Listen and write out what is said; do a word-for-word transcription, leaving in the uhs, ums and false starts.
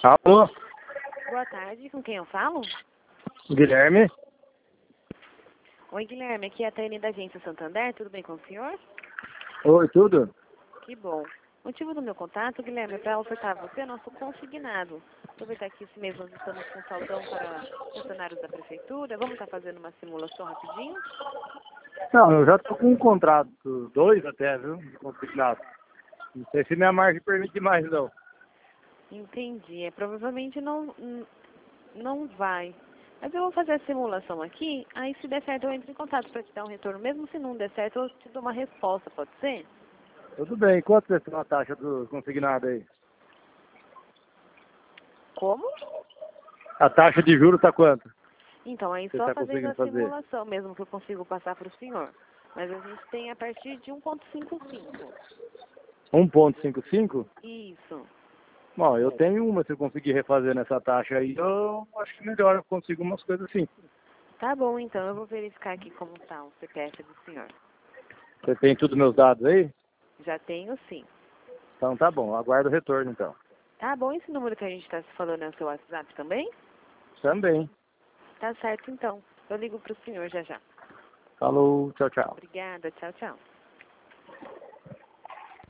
Alô, Boa tarde, com quem eu falo? Guilherme? Oi, Guilherme, aqui é a Tânia da Agência Santander, tudo bem com o senhor? Oi, tudo? Que bom. O motivo do meu contato, Guilherme, é para ofertar a você nosso consignado. Aproveitar que esse mês nós estamos com saldão para funcionários da prefeitura. Vamos estar fazendo uma simulação rapidinho? Não, eu já tô com um contrato, dois até, viu, de consignado. Não sei se minha margem permite mais, não. Entendi. É, provavelmente não, n- não vai. Mas eu vou fazer a simulação aqui, aí se der certo eu entro em contato para te dar um retorno. Mesmo se não der certo, eu te dou uma resposta, pode ser? Tudo bem, quanto é a taxa do consignado aí? Como? A taxa de juros tá quanto? Então, aí Você só tá fazendo conseguindo a fazer? simulação mesmo que eu consigo passar para o senhor. Mas a gente tem a partir de um ponto cinquenta e cinco. um ponto cinquenta e cinco? Isso. Bom, eu tenho uma, se eu conseguir refazer nessa taxa aí, eu acho que melhor, eu consigo umas coisas assim. Tá bom, então. Eu vou verificar aqui como tá o C P F do senhor. Você tem tudo meus dados aí? Já tenho, sim. Então tá bom, aguardo o retorno então. Tá bom, esse número que a gente está se falando é o seu WhatsApp também? Também. Tá certo, então. Eu ligo para o senhor já já. Falou, tchau, tchau. Obrigada. Tchau, tchau.